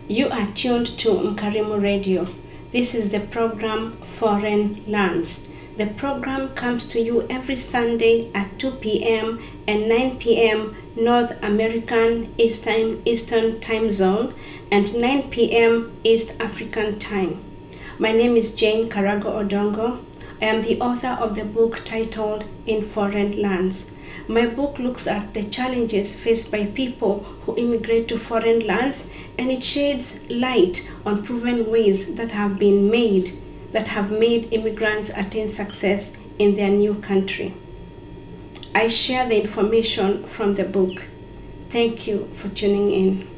You are tuned to Mkarimu Radio. This is the program Foreign Lands. The program comes to you every Sunday at 2 p.m. and 9 p.m. North American Eastern Time Zone and 9 p.m. East African Time. My name is Jane Karago Odongo. I am the author of the book titled In Foreign Lands. My book looks at the challenges faced by people who immigrate to foreign lands, and it sheds light on proven ways that have made immigrants attain success in their new country. I share the information from the book. Thank you for tuning in.